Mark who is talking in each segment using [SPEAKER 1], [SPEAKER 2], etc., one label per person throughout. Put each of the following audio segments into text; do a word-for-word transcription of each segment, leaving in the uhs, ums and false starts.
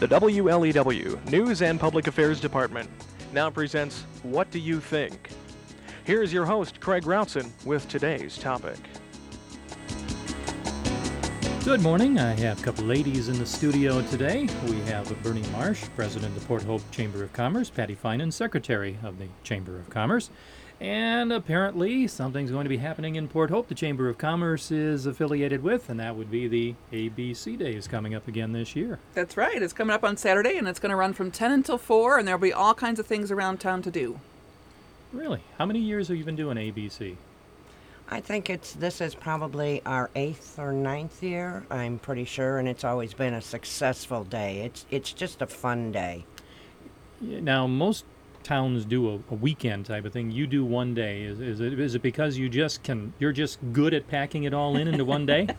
[SPEAKER 1] The W L E W News and Public Affairs Department now presents What Do You Think? Here's your host, Craig Routson, with today's topic.
[SPEAKER 2] Good morning. I have a couple ladies in the studio today. We have Bernie Marsh, President of Port Hope Chamber of Commerce, Patty Finan, Secretary of the Chamber of Commerce, and apparently something's going to be happening in Port Hope the Chamber of Commerce is affiliated with, and that would be the A B C Days coming up again this year.
[SPEAKER 3] That's right. It's coming up on Saturday, and it's going to run from ten until four, and there'll be all kinds of things around town to do.
[SPEAKER 2] Really? How many years have you been doing A B C?
[SPEAKER 4] I think it's this is probably our eighth or ninth year, I'm pretty sure, and it's always been a successful day. It's it's just a fun day.
[SPEAKER 2] Yeah, now, most towns do a, a weekend type of thing. You do one day. Is, is it is it because you just can? You're just good at packing it all in into one day?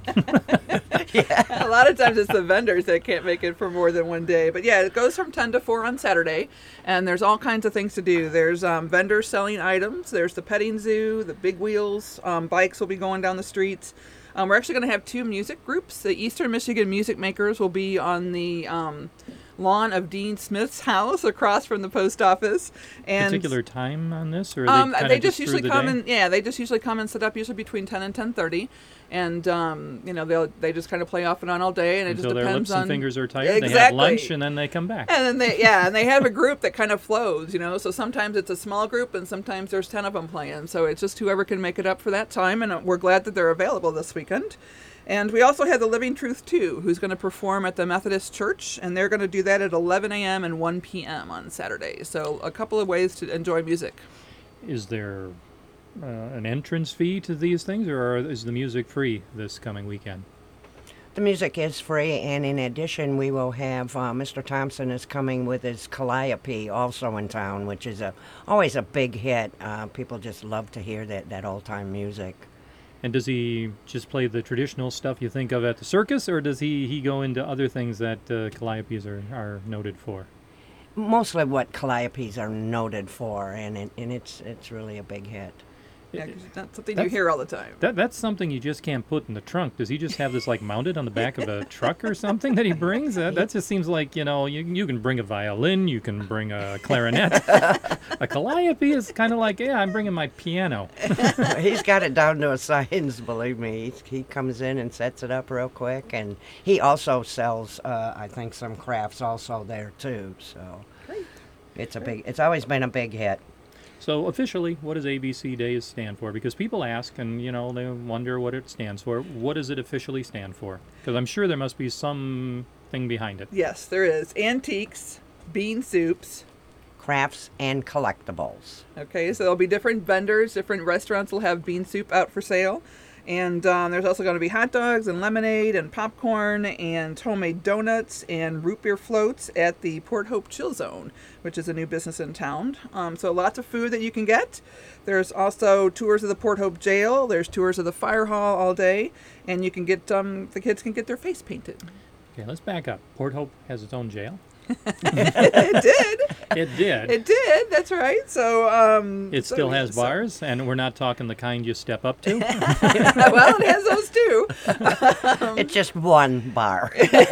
[SPEAKER 3] Yeah. A lot of times it's the vendors that can't make it for more than one day. But yeah, it goes from ten to four on Saturday, and there's all kinds of things to do. There's um, vendors selling items. There's the petting zoo, the big wheels. Um, bikes will be going down the streets. Um, we're actually going to have two music groups. The Eastern Michigan Music Makers will be on the um, lawn of Dean Smith's house across from the post office. And
[SPEAKER 2] particular time on this, or are they,
[SPEAKER 3] um,
[SPEAKER 2] kinda
[SPEAKER 3] they just
[SPEAKER 2] just
[SPEAKER 3] usually
[SPEAKER 2] through the
[SPEAKER 3] come
[SPEAKER 2] day?
[SPEAKER 3] and yeah, they just usually come and set up usually between ten and ten thirty, and um, you know they'll they just kind of play off and on all day, and it
[SPEAKER 2] Until
[SPEAKER 3] just
[SPEAKER 2] their
[SPEAKER 3] depends
[SPEAKER 2] lips and
[SPEAKER 3] on
[SPEAKER 2] fingers are tired. They have
[SPEAKER 3] Exactly.
[SPEAKER 2] lunch and then they come back.
[SPEAKER 3] And then they yeah, and they have a group that kind of flows, you know. So sometimes it's a small group, and sometimes there's ten of them playing. So it's just whoever can make it up for that time, and we're glad that they're available this weekend. And we also have the Living Truth two, who's going to perform at the Methodist Church, and they're going to do that at eleven a.m. and one p.m. on Saturday. So a couple of ways to enjoy music.
[SPEAKER 2] Is there uh, an entrance fee to these things, or is the music free this coming weekend?
[SPEAKER 4] The music is free, and in addition, we will have uh, Mister Thompson is coming with his Calliope also in town, which is a always a big hit. Uh, people just love to hear that, that old-time music.
[SPEAKER 2] And does he just play the traditional stuff you think of at the circus, or does he, he go into other things that uh, Calliopes are, are noted for?
[SPEAKER 4] Mostly what Calliopes are noted for, and it, and it's it's really a big hit.
[SPEAKER 3] Yeah, 'cause it's not something you
[SPEAKER 2] That's-
[SPEAKER 3] hear all the time.
[SPEAKER 2] That That's something you just can't put in the trunk. Does he just have this like mounted on the back of a truck or something that he brings? That, that just seems like, you know, you, you can bring a violin, you can bring a clarinet. A calliope is kind of like, yeah, I'm bringing my piano.
[SPEAKER 4] He's got it down to a science, believe me. He, he comes in and sets it up real quick, and he also sells, uh, I think, some crafts also there too. So
[SPEAKER 3] Great.
[SPEAKER 4] it's a big. It's always been a big hit.
[SPEAKER 2] So officially, what does A B C Days stand for? Because people ask, and you know, they wonder what it stands for. What does it officially stand for? Because I'm sure there must be some thing behind it.
[SPEAKER 3] Yes, there is. Antiques, bean soups.
[SPEAKER 4] Crafts and collectibles.
[SPEAKER 3] Okay, so there'll be different vendors, different restaurants will have bean soup out for sale. And um, there's also going to be hot dogs and lemonade and popcorn and homemade donuts and root beer floats at the Port Hope Chill Zone, which is a new business in town. Um, so lots of food that you can get. There's also tours of the Port Hope Jail. There's tours of the fire hall all day. And you can get, um, the kids can get their face painted.
[SPEAKER 2] Okay, let's back up. Port Hope has its own jail.
[SPEAKER 3] It did.
[SPEAKER 2] It did.
[SPEAKER 3] It did. That's right. So um,
[SPEAKER 2] It
[SPEAKER 3] so-
[SPEAKER 2] still has
[SPEAKER 3] so-
[SPEAKER 2] bars, and we're not talking the kind you step up to.
[SPEAKER 3] Well, it has those too.
[SPEAKER 4] It's just one bar.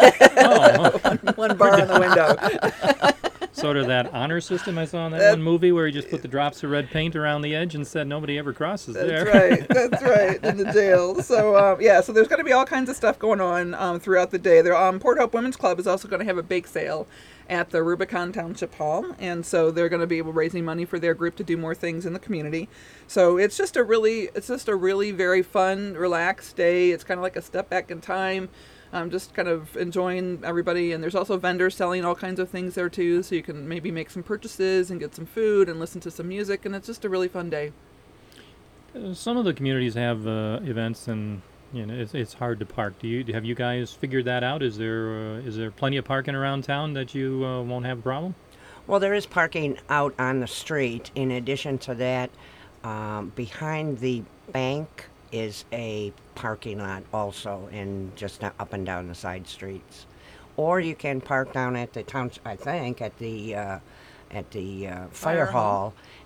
[SPEAKER 2] Oh,
[SPEAKER 3] One bar on the window.
[SPEAKER 2] sort of that honor system I saw in that
[SPEAKER 3] That-
[SPEAKER 2] one movie where he just put the drops of red paint around the edge and said nobody ever crosses
[SPEAKER 3] That's
[SPEAKER 2] there.
[SPEAKER 3] right. That's right. In the jail. So um, yeah. So there's going to be all kinds of stuff going on um, throughout the day. There, um, Port Hope Women's Club is also going to have a bake sale at the Rubicon Township Hall, and so they're going to be able raising money for their group to do more things in the community. So it's just a really, it's just a really very fun, relaxed day. It's kind of like a step back in time. Um, just kind of enjoying everybody, and there's also vendors selling all kinds of things there too, so you can maybe make some purchases and get some food and listen to some music, and it's just a really fun day.
[SPEAKER 2] Uh, Some of the communities have uh, events, and you know it's, it's hard to park. Do you have you guys figured that out? Is there uh, is there plenty of parking around town that you uh, won't have a problem?
[SPEAKER 4] Well, there is parking out on the street. In addition to that, um, behind the bank is a parking lot also, and just up and down the side streets. Or you can park down at the town, I think, at the uh, at the uh, fire,
[SPEAKER 3] Fire hall.
[SPEAKER 4] hall,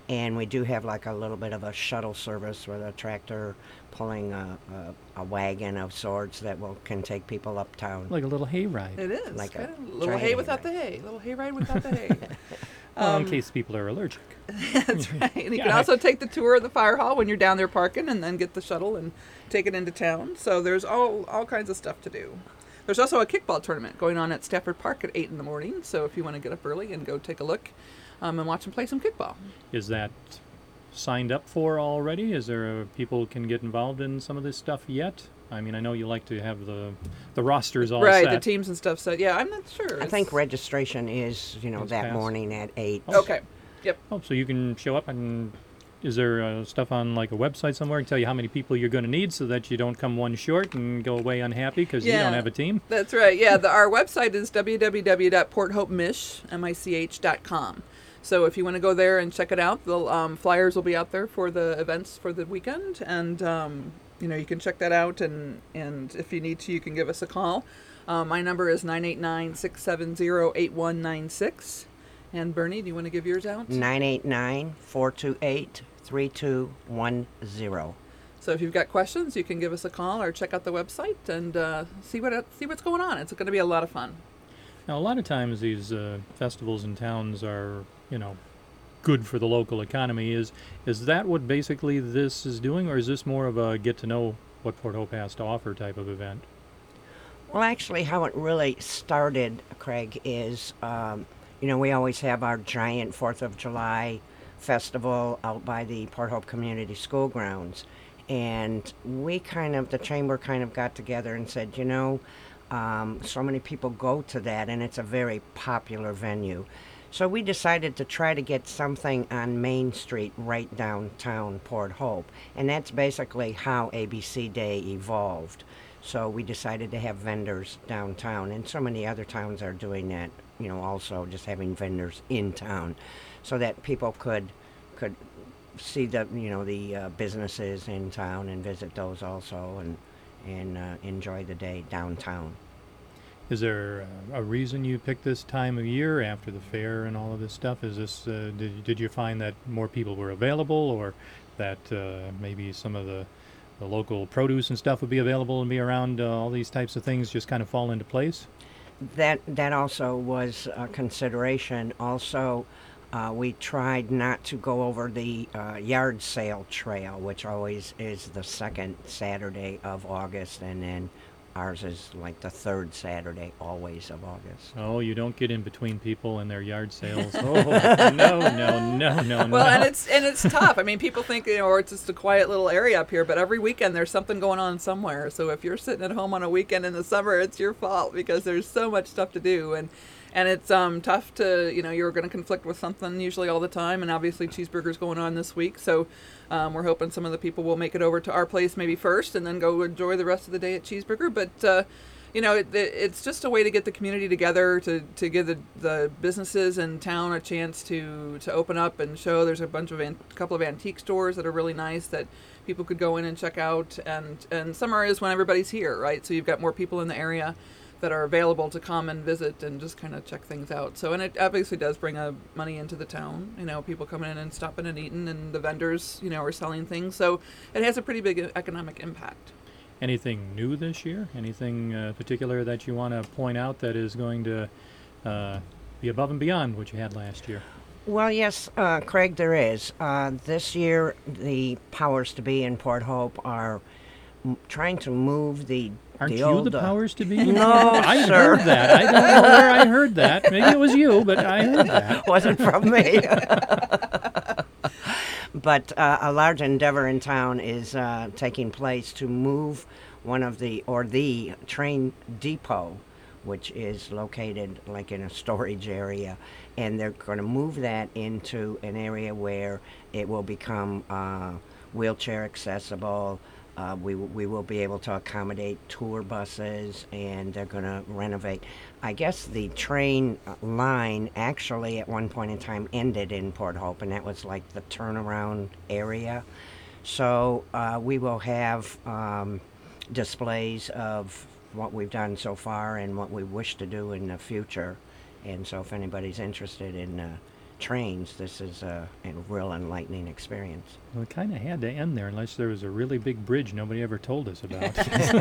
[SPEAKER 4] And we do have like a little bit of a shuttle service with a tractor pulling a, a, a wagon of sorts that will can take people uptown.
[SPEAKER 2] Like a little hayride.
[SPEAKER 3] It is.
[SPEAKER 4] Like
[SPEAKER 3] kind
[SPEAKER 4] a
[SPEAKER 3] of a little
[SPEAKER 4] giant
[SPEAKER 3] hay without
[SPEAKER 4] hayride.
[SPEAKER 3] the hay. Little hayride without the hay.
[SPEAKER 2] Well, in
[SPEAKER 3] Um,
[SPEAKER 2] case people are allergic.
[SPEAKER 3] That's right. And you
[SPEAKER 2] Yeah,
[SPEAKER 3] can
[SPEAKER 2] I-
[SPEAKER 3] also take the tour of the fire hall when you're down there parking, and then get the shuttle and take it into town. So there's all all kinds of stuff to do. There's also a kickball tournament going on at Stafford Park at eight in the morning. So if you want to get up early and go take a look um, and watch them play some kickball.
[SPEAKER 2] Is that signed up for already? Is there a, people can get involved in some of this stuff yet? I mean, I know you like to have the the rosters all
[SPEAKER 3] right,
[SPEAKER 2] set.
[SPEAKER 3] the teams and stuff. So yeah, I'm not sure.
[SPEAKER 4] I
[SPEAKER 3] It's-
[SPEAKER 4] think registration is, you know,
[SPEAKER 2] Is
[SPEAKER 4] that
[SPEAKER 2] fast.
[SPEAKER 4] morning at eight.
[SPEAKER 3] Okay. Yep.
[SPEAKER 2] Oh, so you can show up and is there uh, stuff on like a website somewhere and tell you how many people you're going to need so that you don't come one short and go away unhappy because you
[SPEAKER 3] Yeah.
[SPEAKER 2] don't have a team?
[SPEAKER 3] That's right. Yeah, the, our website is w w w dot port hope mich dot com. So if you want to go there and check it out, the um, flyers will be out there for the events for the weekend, and um, you know you can check that out. And and if you need to, you can give us a call. Uh, my number is nine eight nine, six seven zero, eight one nine six. And Bernie, do you want to give yours out?
[SPEAKER 4] nine eight nine, four two eight, three two one zero.
[SPEAKER 3] So if you've got questions, you can give us a call or check out the website and uh, see what see what's going on. It's going to be a lot of fun.
[SPEAKER 2] Now, a lot of times these uh, festivals and towns are, you know, good for the local economy. Is is that what basically this is doing, or is this more of a get to know what Port Hope has to offer type of event?
[SPEAKER 4] Well, actually, how it really started, Craig, is, um, you know, we always have our giant Fourth of July festival out by the Port Hope Community School grounds. And we kind of, the chamber kind of got together and said, you know, um, so many people go to that, and it's a very popular venue. So we decided to try to get something on Main Street right downtown Port Hope. And that's basically how A B C Day evolved. So we decided to have vendors downtown, and so many other towns are doing that, you know, also just having vendors in town so that people could could see the, you know, the uh, businesses in town and visit those also and and uh, enjoy the day downtown.
[SPEAKER 2] Is there uh, a reason you picked this time of year after the fair and all of this stuff? Is this uh, did did you find that more people were available, or that uh, maybe some of the the local produce and stuff would be available and be around? Uh, all these types of things just kind of fall into place.
[SPEAKER 4] That that also was a consideration. Also, uh, we tried not to go over the uh, yard sale trail, which always is the second Saturday of August, and then ours is like the third Saturday always of August.
[SPEAKER 2] Oh, you don't get in between people and their yard sales. Oh, no, no, no, no,
[SPEAKER 3] Well,
[SPEAKER 2] no.
[SPEAKER 3] and it's and it's tough. I mean, people think, you know, or it's just a quiet little area up here, but every weekend there's something going on somewhere. So if you're sitting at home on a weekend in the summer, it's your fault because there's so much stuff to do, and and it's um tough to, you know, you're going to conflict with something usually all the time, and obviously Cheeseburger's going on this week, so um, we're hoping some of the people will make it over to our place maybe first and then go enjoy the rest of the day at Cheeseburger, but. Uh, You know, it, it, it's just a way to get the community together, to, to give the, the businesses in town a chance to, to open up and show. There's a bunch of an, a couple of antique stores that are really nice that people could go in and check out. And, and summer is when everybody's here, right? So you've got more people in the area that are available to come and visit and just kind of check things out. So, and it obviously does bring a money into the town. You know, people coming in and stopping and eating, and the vendors, you know, are selling things. So it has a pretty big economic impact.
[SPEAKER 2] Anything new this year? Anything uh, particular that you want to point out that is going to uh, be above and beyond what you had last year?
[SPEAKER 4] Well, yes, uh, Craig, there is. Uh, this year, the powers to be in Port Hope are m- trying to move the
[SPEAKER 2] Aren't
[SPEAKER 4] the
[SPEAKER 2] you
[SPEAKER 4] old,
[SPEAKER 2] the
[SPEAKER 4] uh,
[SPEAKER 2] powers to be?
[SPEAKER 4] No,
[SPEAKER 2] I
[SPEAKER 4] sir.
[SPEAKER 2] heard that. I don't know where I heard that. Maybe it was you, but I heard that.
[SPEAKER 4] wasn't from me. But uh, a large endeavor in town is uh, taking place to move one of the, or the train depot, which is located like in a storage area, and they're going to move that into an area where it will become uh, wheelchair accessible. Uh, we, we will be able to accommodate tour buses, and they're going to renovate. I guess the train line actually at one point in time ended in Port Hope, and that was like the turnaround area. So uh, we will have um, displays of what we've done so far and what we wish to do in the future. And so if anybody's interested in uh, trains, this is a, a real enlightening experience.
[SPEAKER 2] Well, it kind of had to end there unless there was a really big bridge nobody ever told us about.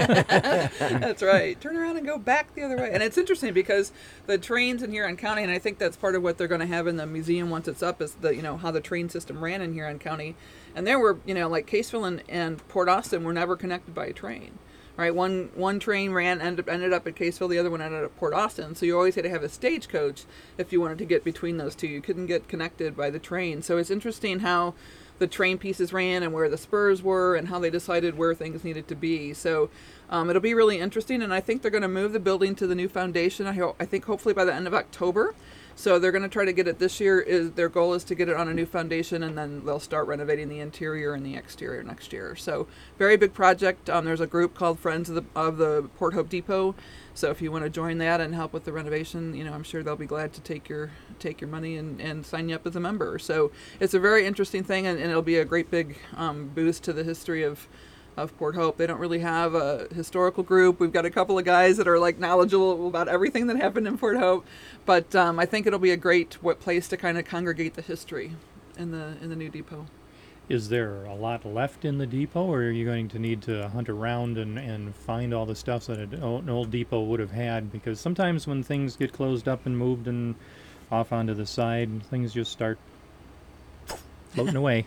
[SPEAKER 3] That's right. Turn around and go back the other way. And it's interesting because the trains in Huron County, and I think that's part of what they're going to have in the museum once it's up, is the you know how the train system ran in Huron County. And there were you know like Caseville and, and Port Austin were never connected by a train. Right, one one train ran ended ended up at Caseville, the other one ended up at Port Austin. So you always had to have a stagecoach if you wanted to get between those two. You couldn't get connected by the train. So it's interesting how the train pieces ran and where the spurs were and how they decided where things needed to be. So um, it'll be really interesting, and I think they're going to move the building to the new foundation. I, ho- I think hopefully by the end of October. So they're going to try to get it this year. Is their goal is to get it on a new foundation, and then they'll start renovating the interior and the exterior next year. So very big project. Um, there's a group called Friends of the of the Port Hope Depot. So if you want to join that and help with the renovation, you know I'm sure they'll be glad to take your take your money and, and sign you up as a member. So it's a very interesting thing, and, and it'll be a great big um, boost to the history of. of Port Hope. They don't really have a historical group. We've got a couple of guys that are like knowledgeable about everything that happened in Port Hope, but um, I think it'll be a great what place to kind of congregate the history in the in the new depot.
[SPEAKER 2] Is there a lot left in the depot, or are you going to need to hunt around and, and find all the stuff that an old, an old depot would have had? Because sometimes when things get closed up and moved and off onto the side, things just start floating away.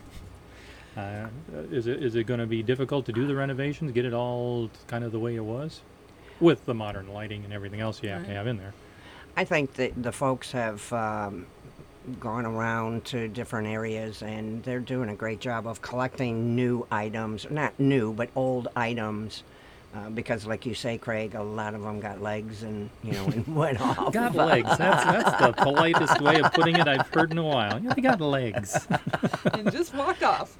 [SPEAKER 2] Uh, is it is it going to be difficult to do the renovations, get it all kind of the way it was, with the modern lighting and everything else you have
[SPEAKER 3] Right.
[SPEAKER 2] to have in there?
[SPEAKER 4] I think that the folks have um, gone around to different areas, and they're doing a great job of collecting new items, not new, but old items. Uh, because, like you say, Craig, a lot of them got legs and, you know, and went off.
[SPEAKER 2] Got legs. That's that's the politest way of putting it I've heard in a while. Yeah, they got legs.
[SPEAKER 3] And just walked off.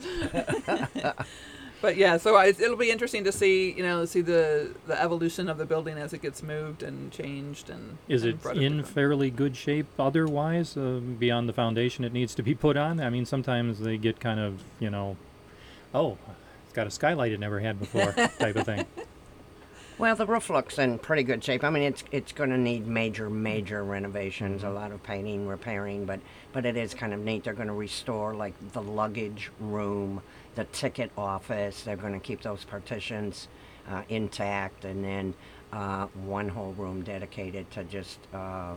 [SPEAKER 3] But yeah, so I, it'll be interesting to see, you know, see the the evolution of the building as it gets moved and changed and.
[SPEAKER 2] Is
[SPEAKER 3] and
[SPEAKER 2] it
[SPEAKER 3] brought up
[SPEAKER 2] in
[SPEAKER 3] to-
[SPEAKER 2] fairly good shape otherwise, uh, beyond the foundation it needs to be put on? I mean, sometimes they get kind of, you know, oh, it's got a skylight it never had before type of thing.
[SPEAKER 4] Well, the roof looks in pretty good shape. I mean, it's it's going to need major, major renovations, a lot of painting, repairing, but, but it is kind of neat. They're going to restore, like, the luggage room, the ticket office. They're going to keep those partitions uh, intact, and then uh, one whole room dedicated to just uh,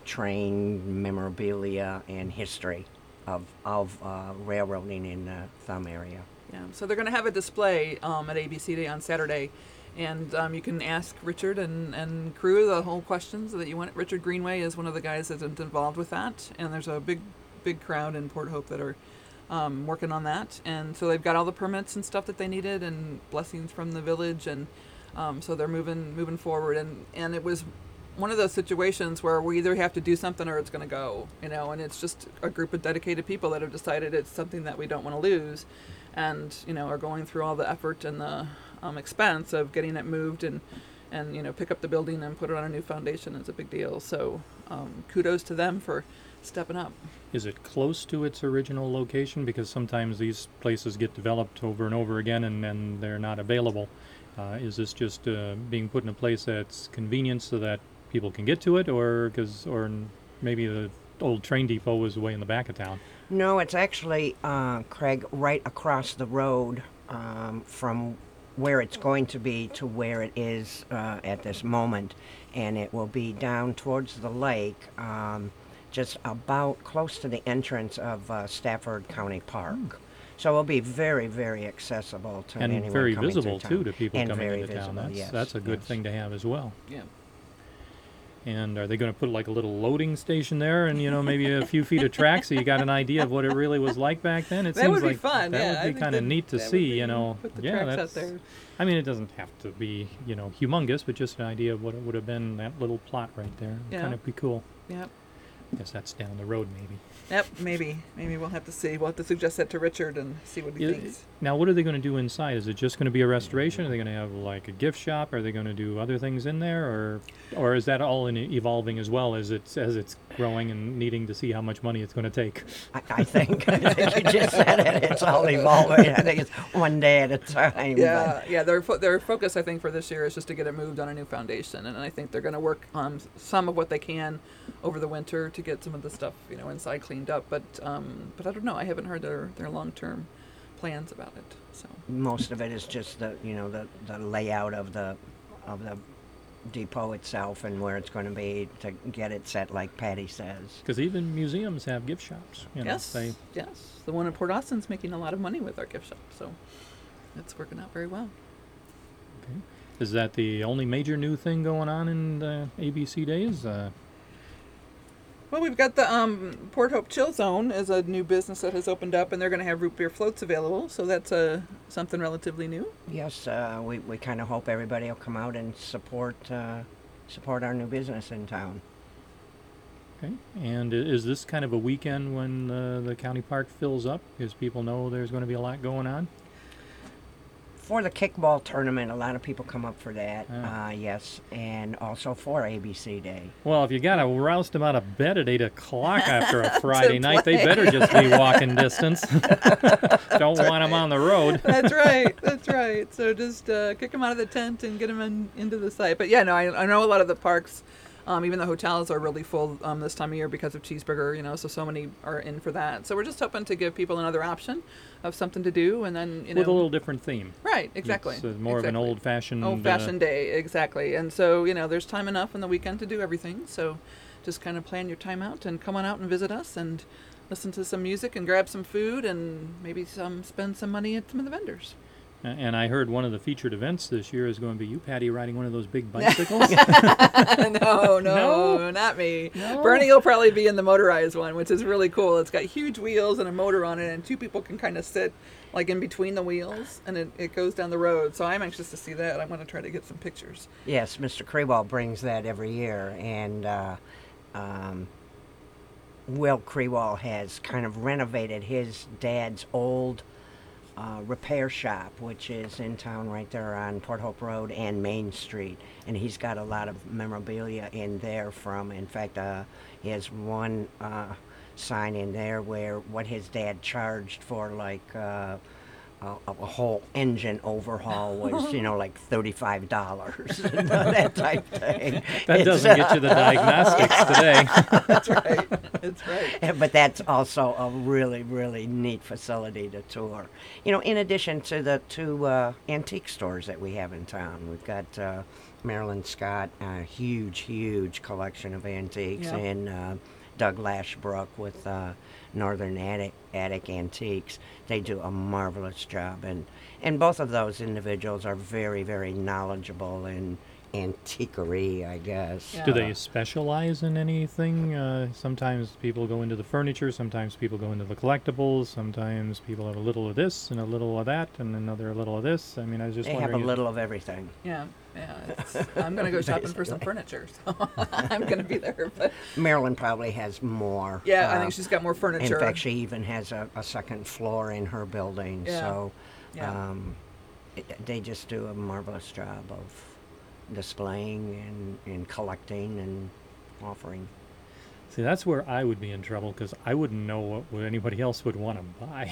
[SPEAKER 4] train memorabilia and history of, of uh, railroading in the Thumb area.
[SPEAKER 3] Yeah, so they're going to have a display um, at A B C Day on Saturday, and um, you can ask Richard and, and crew the whole questions that you want. Richard Greenway is one of the guys that's involved with that, and there's a big, big crowd in Port Hope that are um, working on that, and so they've got all the permits and stuff that they needed, and blessings from the village, and um, so they're moving moving forward, and, and it was one of those situations where we either have to do something or it's going to go, you know, and it's just a group of dedicated people that have decided it's something that we don't want to lose, and you know are going through all the effort and the um, expense of getting it moved and and you know pick up the building and put it on a new foundation is a big deal. So um, kudos to them for stepping up.
[SPEAKER 2] Is it close to its original location? Because sometimes these places get developed over and over again and, and they're not available. Uh, is this just uh, being put in a place that's convenient so that people can get to it, or cause, or maybe the old train depot was way in the back of town?
[SPEAKER 4] No, it's actually, uh, Craig, right across the road um, from where it's going to be to where it is uh, at this moment. And it will be down towards the lake, um, just about close to the entrance of uh, Stafford County Park.
[SPEAKER 2] Hmm.
[SPEAKER 4] So it'll be very, very accessible to
[SPEAKER 2] And
[SPEAKER 4] anyone
[SPEAKER 2] very
[SPEAKER 4] coming
[SPEAKER 2] visible,
[SPEAKER 4] through
[SPEAKER 2] too,
[SPEAKER 4] town.
[SPEAKER 2] to people
[SPEAKER 4] And
[SPEAKER 2] coming
[SPEAKER 4] very
[SPEAKER 2] into town.
[SPEAKER 4] visible,
[SPEAKER 2] That's,
[SPEAKER 4] yes,
[SPEAKER 2] that's a good
[SPEAKER 4] yes.
[SPEAKER 2] thing to have as well.
[SPEAKER 3] Yeah.
[SPEAKER 2] And are they going to put like a little loading station there, and you know maybe a few feet of track, so you got an idea of what it really was like back then? It
[SPEAKER 3] That
[SPEAKER 2] seems
[SPEAKER 3] would be
[SPEAKER 2] like
[SPEAKER 3] fun,
[SPEAKER 2] that
[SPEAKER 3] yeah, I
[SPEAKER 2] would
[SPEAKER 3] think
[SPEAKER 2] be kind of
[SPEAKER 3] that-
[SPEAKER 2] neat to
[SPEAKER 3] that would
[SPEAKER 2] see.
[SPEAKER 3] be-
[SPEAKER 2] You know,
[SPEAKER 3] put the
[SPEAKER 2] yeah,
[SPEAKER 3] tracks out
[SPEAKER 2] that's.
[SPEAKER 3] there.
[SPEAKER 2] I mean, it doesn't have to be you know humongous, but just an idea of what it would have been, that little plot right there.
[SPEAKER 3] Yeah.
[SPEAKER 2] Kind of be cool.
[SPEAKER 3] Yep.
[SPEAKER 2] Guess that's down the road, maybe.
[SPEAKER 3] Yep. Maybe. Maybe we'll have to see. We'll have to suggest that to Richard and see what he
[SPEAKER 2] Yeah,
[SPEAKER 3] thinks.
[SPEAKER 2] Now, what are they going to do inside? Is it just going to be a restoration? Are they going to have like a gift shop? Are they going to do other things in there, or, or is that all in evolving as well as it's as it's growing and needing to see how much money it's going to take?
[SPEAKER 4] I, I think, I think you just said it. It's all evolving. I think it's one day at a time. but-
[SPEAKER 3] Yeah, yeah. Their fo- their focus, I think, for this year is just to get it moved on a new foundation, and I think they're going to work on some of what they can over the winter to get some of the stuff, you know, inside cleaned up. But um, but I don't know. I haven't heard their, their long-term plans about it. So
[SPEAKER 4] Most of it is just the, you know, the, the layout of the of the depot itself and where it's going to be to get it set, like Patty says.
[SPEAKER 2] Because even museums have gift shops. You know,
[SPEAKER 3] yes,
[SPEAKER 2] they,
[SPEAKER 3] yes. The one in Port Austin's making a lot of money with our gift shop. So it's working out very well.
[SPEAKER 2] okay. Is that the only major new thing going on in the A B C days? Uh,
[SPEAKER 3] Well, we've got the um, Port Hope Chill Zone is a new business that has opened up, and they're going to have root beer floats available. So that's uh, something relatively new.
[SPEAKER 4] Yes, uh, we, we kind of hope everybody will come out and support uh, support our new business in town.
[SPEAKER 2] okay. And i- is this kind of a weekend when uh, the county park fills up? Because people know there's going to be a lot going on?
[SPEAKER 4] For the kickball tournament, a lot of people come up for that,
[SPEAKER 2] Ah.
[SPEAKER 4] uh, yes, and also for A B C Day.
[SPEAKER 2] Well, if you got to roust them out of bed at eight o'clock after a Friday night, they
[SPEAKER 3] play.
[SPEAKER 2] better just be walking distance. Don't want them on the road.
[SPEAKER 3] That's right. That's right. So just uh, kick them out of the tent and get them in, into the site. But yeah, no, I, I know a lot of the parks, um, even the hotels are really full um, this time of year because of Cheeseburger, you know, so so many are in for that. So we're just hoping to give people another option of something to do, and then, you know.
[SPEAKER 2] With a little different theme.
[SPEAKER 3] Right, exactly.
[SPEAKER 2] It's uh, more of an
[SPEAKER 3] exactly.
[SPEAKER 2] old-fashioned...
[SPEAKER 3] Old-fashioned day, exactly. And so, you know, there's time enough on the weekend to do everything. So just kind of plan your time out and come on out and visit us and listen to some music and grab some food and maybe some spend some money at some of the vendors.
[SPEAKER 2] Uh, and I heard one of the featured events this year is going to be you, Patty, riding one of those big bicycles.
[SPEAKER 3] no, no,
[SPEAKER 2] No?
[SPEAKER 3] not me.
[SPEAKER 2] No?
[SPEAKER 3] Bernie will probably be in the motorized one, which is really cool. It's got huge wheels and a motor on it, and two people can kind of sit like in between the wheels, and it, it goes down the road. So I'm anxious to see that. I'm going to try to get some pictures.
[SPEAKER 4] Yes, Mister Krewall brings that every year, and uh, um, Will Krewall has kind of renovated his dad's old uh, repair shop, which is in town right there on Port Hope Road and Main Street, and he's got a lot of memorabilia in there from, in fact, uh, he has one uh, sign in there where what his dad charged for, like, uh, a, a whole engine overhaul was, you know, like thirty-five dollars, that type thing.
[SPEAKER 2] That
[SPEAKER 4] It's,
[SPEAKER 2] doesn't get you the diagnostics today.
[SPEAKER 3] That's right. That's right.
[SPEAKER 4] But that's also a really, really neat facility to tour. You know, in addition to the two uh, antique stores that we have in town, we've got uh, Marilyn Scott, a huge, huge collection of antiques,
[SPEAKER 3] Yep.
[SPEAKER 4] and uh, Doug Lashbrook with uh, Northern Attic, Attic Antiques. They do a marvelous job, and, and both of those individuals are very, very knowledgeable in antiquery, I guess.
[SPEAKER 3] Yeah.
[SPEAKER 2] Do they specialize in anything? Uh, sometimes people go into the furniture, sometimes people go into the collectibles, sometimes people have a little of this and a little of that and another little of this. I mean, I was just
[SPEAKER 4] They have
[SPEAKER 2] wondering.
[SPEAKER 4] a
[SPEAKER 2] if-
[SPEAKER 4] little of everything.
[SPEAKER 3] Yeah, yeah. It's, I'm going to go shopping for some furniture, so I'm going to be there. But
[SPEAKER 4] Marilyn probably has more.
[SPEAKER 3] yeah, I
[SPEAKER 4] uh,
[SPEAKER 3] think she's got more furniture.
[SPEAKER 4] In fact, she even has a, a second floor in her building.
[SPEAKER 3] Yeah.
[SPEAKER 4] So
[SPEAKER 3] Yeah.
[SPEAKER 4] um, it, they just do a marvelous job of displaying and, and collecting and offering.
[SPEAKER 2] See, that's where I would be in trouble because I wouldn't know what, what anybody else would want to buy.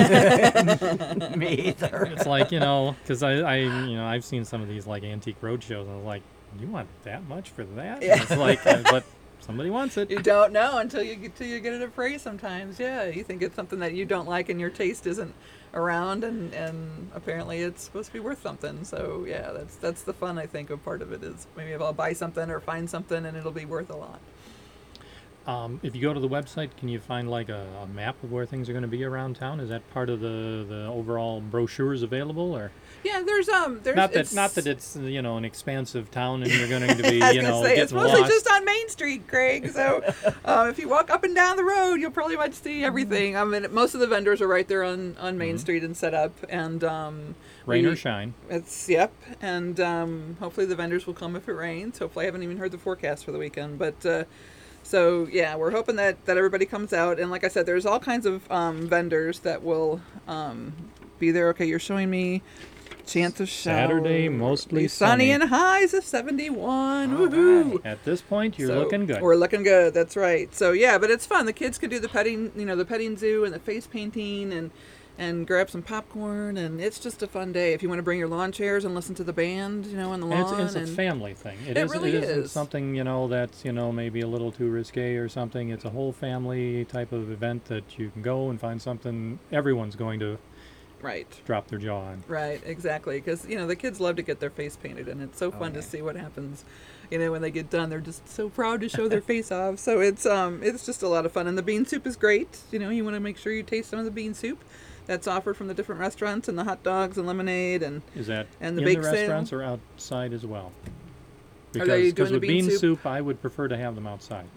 [SPEAKER 4] Me either.
[SPEAKER 2] It's like, you know, because I, I, you know, I've seen some of these like antique roadshows, and I was like, you want that much for that?
[SPEAKER 3] Yeah.
[SPEAKER 2] It's like, uh, but somebody wants it.
[SPEAKER 3] You don't know until you get till you get it appraised. Sometimes, yeah, you think it's something that you don't like and your taste isn't around, and, and apparently it's supposed to be worth something. So yeah, that's that's the fun, I think, of part of it is maybe if I'll buy something or find something and it'll be worth a lot.
[SPEAKER 2] Um, if you go to the website, can you find like a, a map of where things are going to be around town? Is that part of the, the overall brochures available, or
[SPEAKER 3] Yeah, there's um, there's
[SPEAKER 2] not that
[SPEAKER 3] it's,
[SPEAKER 2] not that it's you know an expansive town and you're going to be
[SPEAKER 3] I was
[SPEAKER 2] you
[SPEAKER 3] gonna
[SPEAKER 2] know
[SPEAKER 3] say, it's
[SPEAKER 2] getting
[SPEAKER 3] mostly
[SPEAKER 2] lost?
[SPEAKER 3] just on Main Street, Craig. So um, if you walk up and down the road, you'll pretty much see everything. I mean, most of the vendors are right there on, on Main
[SPEAKER 2] Mhm.
[SPEAKER 3] Street and set up, and um,
[SPEAKER 2] Rain
[SPEAKER 3] we-
[SPEAKER 2] or shine.
[SPEAKER 3] It's yep, and um, hopefully the vendors will come if it rains. Hopefully, I haven't even heard the forecast for the weekend, but uh, so yeah, we're hoping that that everybody comes out. And like I said, there's all kinds of um, vendors that will um, be there. Okay, you're showing me chance of shower.
[SPEAKER 2] Saturday, mostly
[SPEAKER 3] sunny
[SPEAKER 2] sunny.
[SPEAKER 3] and highs of seventy-one.
[SPEAKER 4] All
[SPEAKER 3] Woohoo!
[SPEAKER 4] right.
[SPEAKER 2] At this point, you're
[SPEAKER 3] So,
[SPEAKER 2] looking good.
[SPEAKER 3] We're looking good. That's right. So yeah, but it's fun. The kids can do the petting, you know, the petting zoo and the face painting, and and grab some popcorn, and it's just a fun day. If you want to bring your lawn chairs and listen to the band, you know, on the
[SPEAKER 2] And
[SPEAKER 3] lawn.
[SPEAKER 2] it's, it's
[SPEAKER 3] and
[SPEAKER 2] a family thing.
[SPEAKER 3] It
[SPEAKER 2] is,
[SPEAKER 3] really
[SPEAKER 2] it isn't
[SPEAKER 3] is.
[SPEAKER 2] something, you know, that's, you know, maybe a little too risque or something. It's a whole family type of event that you can go and find something everyone's going to
[SPEAKER 3] Right.
[SPEAKER 2] drop their jaw on.
[SPEAKER 3] Right, exactly. Because, you know, the kids love to get their face painted, and it's so
[SPEAKER 4] Oh,
[SPEAKER 3] fun
[SPEAKER 4] yeah.
[SPEAKER 3] to see what happens. You know, when they get done, they're just so proud to show their face off. So it's um, it's just a lot of fun. And the bean soup is great. You know, you want to make sure you taste some of the bean soup that's offered from the different restaurants, and the hot dogs and lemonade. And
[SPEAKER 2] Is that
[SPEAKER 3] And the
[SPEAKER 2] in
[SPEAKER 3] bake
[SPEAKER 2] the
[SPEAKER 3] sale?
[SPEAKER 2] restaurants or outside as well?
[SPEAKER 3] Are
[SPEAKER 2] Because
[SPEAKER 3] they doing
[SPEAKER 2] because
[SPEAKER 3] the
[SPEAKER 2] with
[SPEAKER 3] bean
[SPEAKER 2] bean
[SPEAKER 3] soup?
[SPEAKER 2] soup, I would prefer to have them outside.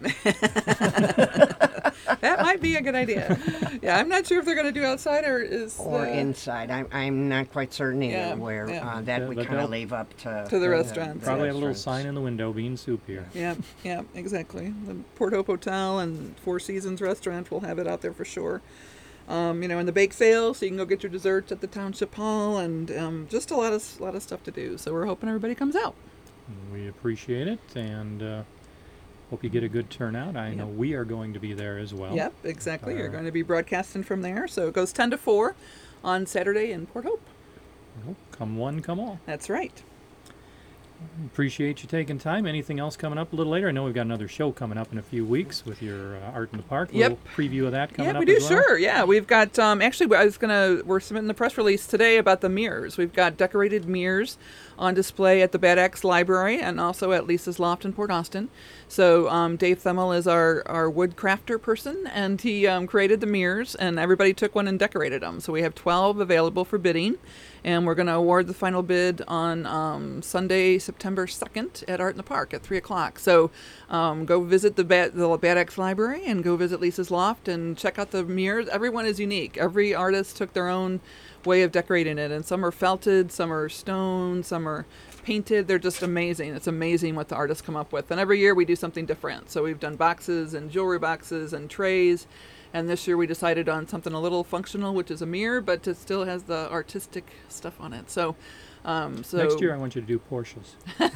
[SPEAKER 3] that might be a good idea. Yeah, I'm not sure if they're going to do outside or is
[SPEAKER 4] Or
[SPEAKER 3] the,
[SPEAKER 4] inside. I'm, I'm not quite certain either
[SPEAKER 3] Yeah,
[SPEAKER 4] where
[SPEAKER 3] yeah.
[SPEAKER 4] uh, that
[SPEAKER 2] Yeah,
[SPEAKER 4] we
[SPEAKER 2] but
[SPEAKER 4] kind
[SPEAKER 2] they'll-
[SPEAKER 4] of leave up to,
[SPEAKER 3] To the restaurants.
[SPEAKER 2] Probably have a little
[SPEAKER 4] restaurants.
[SPEAKER 2] sign in the window, bean soup here.
[SPEAKER 3] Yeah, yeah, exactly. The Port Hope Hotel and Four Seasons Restaurant will have it out there for sure. Um, you know, and the bake sale, so you can go get your desserts at the Township Hall, and um, just a lot of lot of stuff to do. So we're hoping everybody comes out.
[SPEAKER 2] We appreciate it, and uh, hope you get a good turnout. I know
[SPEAKER 3] Yep.
[SPEAKER 2] we are going to be there as well.
[SPEAKER 3] Yep, exactly. You're
[SPEAKER 2] uh,
[SPEAKER 3] going to be broadcasting from there. So it goes ten to four on Saturday in Port Hope.
[SPEAKER 2] Well, come one, come all.
[SPEAKER 3] That's right.
[SPEAKER 2] Appreciate you taking time. Anything else coming up a little later? I know we've got another show coming up in a few weeks with your uh, Art in the Park. A
[SPEAKER 3] Yep.
[SPEAKER 2] little preview of that coming
[SPEAKER 3] Yeah,
[SPEAKER 2] up
[SPEAKER 3] we do.
[SPEAKER 2] as well.
[SPEAKER 3] Sure. Yeah, we've got. Um, actually, I was gonna. We're submitting the press release today about the mirrors. We've got decorated mirrors on display at the Bad Axe Library and also at Lisa's Loft in Port Austin. So um, Dave Themmel is our our wood crafter person, and he um, created the mirrors, and everybody took one and decorated them. So we have twelve available for bidding, and we're going to award the final bid on um, Sunday, September second at Art in the Park at three o'clock. So um, go visit the Bad, the Bad Axe Library and go visit Lisa's Loft and check out the mirrors. Everyone is unique. Every artist took their own way of decorating it, and some are felted, some are stone, some are painted. They're just amazing. It's amazing what the artists come up with. And every year we do something different. So we've done boxes and jewelry boxes and trays. And this year we decided on something a little functional, which is a mirror, but it still has the artistic stuff on it. So, um, so
[SPEAKER 2] Next year, I want you to do Porsches.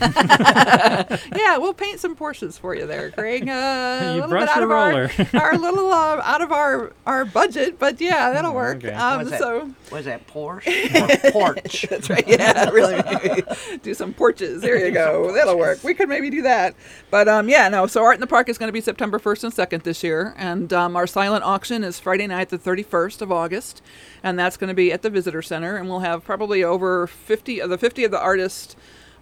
[SPEAKER 3] yeah, we'll paint some Porsches for you there, Greg. Uh, a
[SPEAKER 2] You
[SPEAKER 3] little
[SPEAKER 2] brush
[SPEAKER 3] bit out
[SPEAKER 2] the
[SPEAKER 3] of our,
[SPEAKER 2] roller.
[SPEAKER 3] our little uh, out of our our budget, but yeah, that'll
[SPEAKER 2] Oh,
[SPEAKER 3] work.
[SPEAKER 2] okay.
[SPEAKER 3] Um,
[SPEAKER 4] Was that-
[SPEAKER 3] so
[SPEAKER 4] Was that Porsche or porch?
[SPEAKER 3] that's right. Yeah, really. Maybe do some porches. There you go. That'll work. We could maybe do that. But um, yeah, no. So Art in the Park is going to be September first and second this year, and um, our silent auction is Friday night, the thirty-first of August, and that's going to be at the Visitor Center, and we'll have probably over fifty of the fifty of the artists.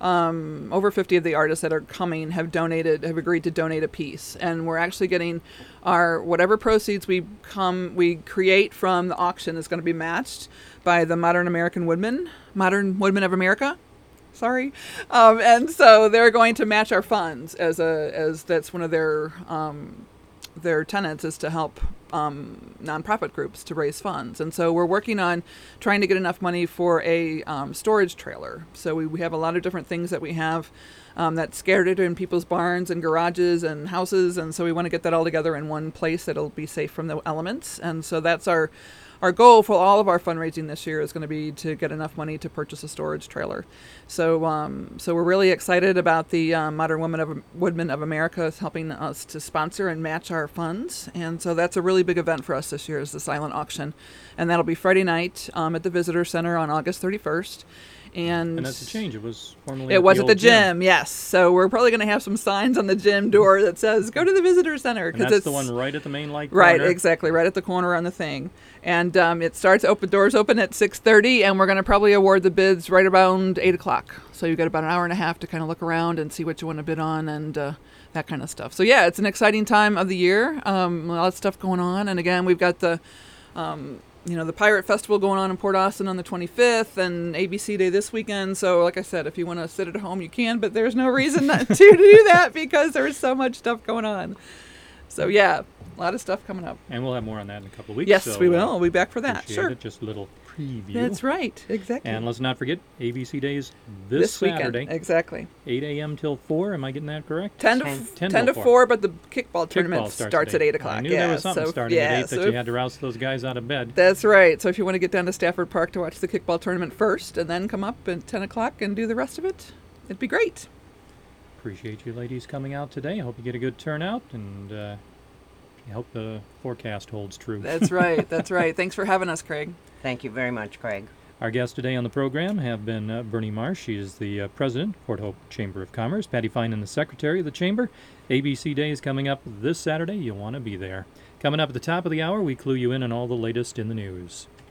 [SPEAKER 3] Um, over fifty of the artists that are coming have donated, have agreed to donate a piece, and we're actually getting our whatever proceeds we come we create from the auction is going to be matched by the Modern American Woodmen, Modern Woodmen of America. Sorry, um, and so they're going to match our funds as a as that's one of their um, their tenets is to help um, nonprofit groups to raise funds. And so we're working on trying to get enough money for a um, storage trailer. So we, we have a lot of different things that we have um, that's scattered in people's barns and garages and houses. And so we want to get that all together in one place that'll be safe from the elements. And so that's our Our goal for all of our fundraising this year is going to be to get enough money to purchase a storage trailer. So, um, so we're really excited about the um, Modern Women of Woodmen of America is helping us to sponsor and match our funds, and so that's a really big event for us this year is the silent auction, and that'll be Friday night um, at the Visitor Center on August thirty-first. And,
[SPEAKER 2] And that's a change. It was formerly
[SPEAKER 3] It was at
[SPEAKER 2] old
[SPEAKER 3] the gym, yes. So we're probably going to have some signs on the gym door that says "Go to the Visitor Center"
[SPEAKER 2] And
[SPEAKER 3] because
[SPEAKER 2] that's
[SPEAKER 3] it's
[SPEAKER 2] the one right at the main light
[SPEAKER 3] right,
[SPEAKER 2] corner.
[SPEAKER 3] exactly, right at the corner on the thing. And um, it starts open doors open at six thirty, and we're going to probably award the bids right around eight o'clock. So you've got about an hour and a half to kind of look around and see what you want to bid on and uh, that kind of stuff. So yeah, it's an exciting time of the year. Um, a lot of stuff going on, and again, we've got the. Um, you know, the Pirate Festival going on in Port Austin on the twenty-fifth and A B C Day this weekend. So like I said, if you want to sit at home, you can, but there's no reason not to do that because there's so much stuff going on. So yeah, a lot of stuff coming up.
[SPEAKER 2] And we'll have more on that in a couple of weeks.
[SPEAKER 3] Yes,
[SPEAKER 2] so,
[SPEAKER 3] we
[SPEAKER 2] uh,
[SPEAKER 3] will. We'll be back for that.
[SPEAKER 2] appreciate
[SPEAKER 3] Sure.
[SPEAKER 2] it. Just a little preview.
[SPEAKER 3] That's right. Exactly.
[SPEAKER 2] And let's not forget A B C Days this,
[SPEAKER 3] this
[SPEAKER 2] Saturday,
[SPEAKER 3] weekend. Exactly.
[SPEAKER 2] eight a.m. till four. Am I getting that correct?
[SPEAKER 3] ten to,
[SPEAKER 4] ten-
[SPEAKER 3] f-
[SPEAKER 2] ten
[SPEAKER 3] ten
[SPEAKER 2] till
[SPEAKER 3] to
[SPEAKER 2] four.
[SPEAKER 3] four, but the kickball tournament
[SPEAKER 2] Kickball starts,
[SPEAKER 3] starts at eight o'clock.
[SPEAKER 2] I knew
[SPEAKER 3] yeah,
[SPEAKER 2] there was something
[SPEAKER 3] so,
[SPEAKER 2] starting
[SPEAKER 3] yeah,
[SPEAKER 2] at eight
[SPEAKER 3] so
[SPEAKER 2] that
[SPEAKER 3] if-
[SPEAKER 2] you had to rouse those guys out of bed.
[SPEAKER 3] That's right. So if you want to get down to Stafford Park to watch the kickball tournament first and then come up at ten o'clock and do the rest of it, it'd be great.
[SPEAKER 2] Appreciate you ladies coming out today. I hope you get a good turnout and uh, I hope the forecast holds true.
[SPEAKER 3] That's right. That's right. Thanks for having us, Craig.
[SPEAKER 4] Thank you very much, Craig.
[SPEAKER 2] Our guests today on the program have been uh, Bernie Marsh. She is the uh, president, Port Hope Chamber of Commerce. Patty Finan, the secretary of the chamber. A B C Day is coming up this Saturday. You'll want to be there. Coming up at the top of the hour, we clue you in on all the latest in the news.